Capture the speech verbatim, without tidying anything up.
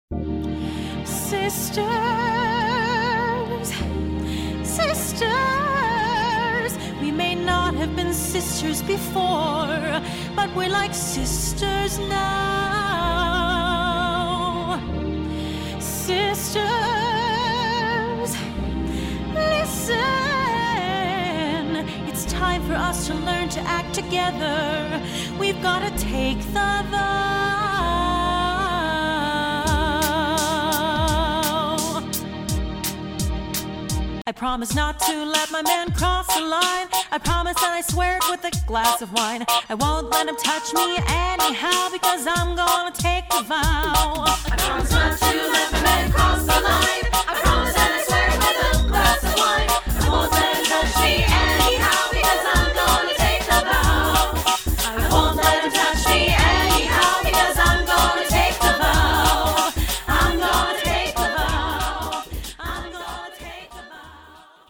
Sisters, sisters, we may not have been sisters before, but we're like sisters now. Sisters, listen, it's time for us to learn to act together. We've got to take the vow. I promise not to let my man cross the line. I promise that I swear it with a glass of wine. I won't let him touch me anyhow, because I'm gonna take the vow. I promise not to let my man cross the line.